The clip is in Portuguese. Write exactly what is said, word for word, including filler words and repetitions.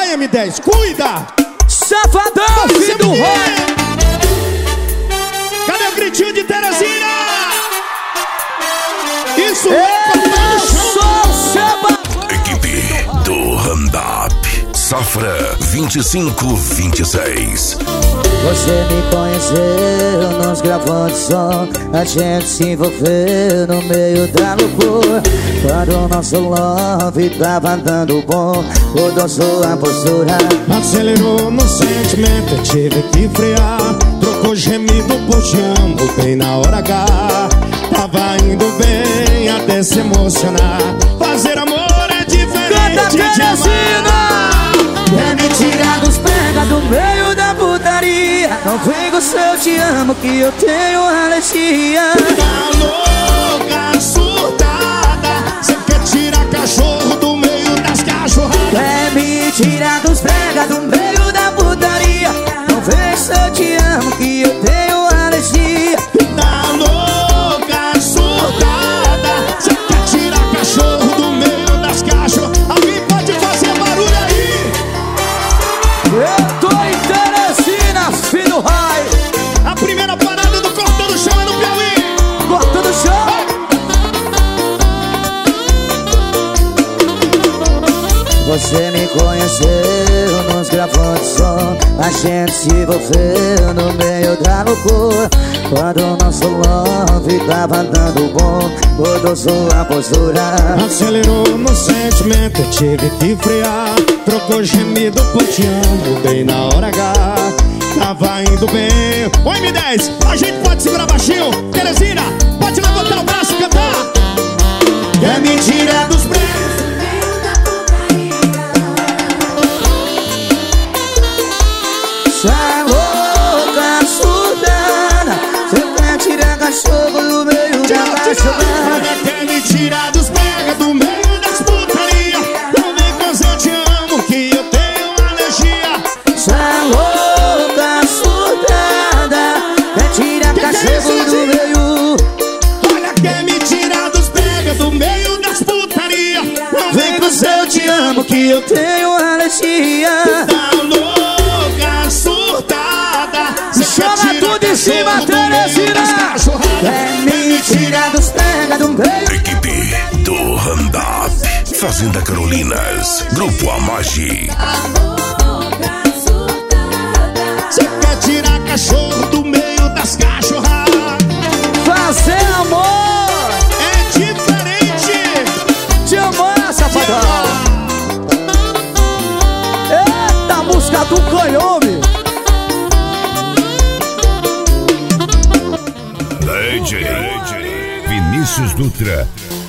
Vai, M dez, cuida! Safadão, filho do Roy! Cadê o gritinho de Teresina? Isso Eu sou o Seba! Equipe do Randap Safra vinte e cinco vinte e seis. Você me conheceu nos gravando som, a gente se envolveu no meio da loucura. Quando o nosso love tava dando bom, mudou sua postura. Acelerou no sentimento, eu tive que frear. Trocou gemido por te amo bem na hora H. Tava indo bem até se emocionar. Fazer amor é diferente. Canta, de Teresina! É me tirar dos pega do meio da putaria. Não vem com seu te amo que eu tenho alergia. Tá louca, surtada, cê quer tirar cachorro do meio das cachorradas. É me tirar dos pega do meio da putaria. Não vem com seu te amo que eu tenho alergia. Tá louca, surtada, cê quer tirar cachorro do meio das cachorradas. Alguém pode fazer barulho aí? Eu tô em Teresina, filho do Roy! A primeira parada do Cortando Chão é no Piauí. Cortando chão! Você me conheceu nos gravando som, a gente se envolveu no meio da loucura. Quando o nosso love tava dando bom, mudou sua postura. Acelerou no sentimento, eu tive que frear. Trocou gemido por te amo bem na hora H. Tava indo bem. Ô M dez, a gente pode segurar baixinho. Teresina, pode levantar o braço e cantar. É mentira dos preços. Sai louca, surdana, você quer tirar cachorro do meio da cachorrada. Olha que é mentira dos pega do meio das putaria. Não vem com eu te amo que eu tenho alergia. Sai louca, surdana, quer tirar cachorro do meio. Olha que é mentira dos pega do meio das putaria. Não Vem pro seu te amo que eu tenho alergia. Tá louca, surtada, cê Chama quer tirar tudo em cima, cachorro do meio Teresina. das cachorradas. É mentira dos pega do meio. Equipe do Randap Fazenda Carolinas, Grupo Amagi. Cê quer tirar cachorro do meio das cachorradas. Fazer amor! É diferente. Te amar, safadão! Eita, música do canhome! D J Vinícius Dutra.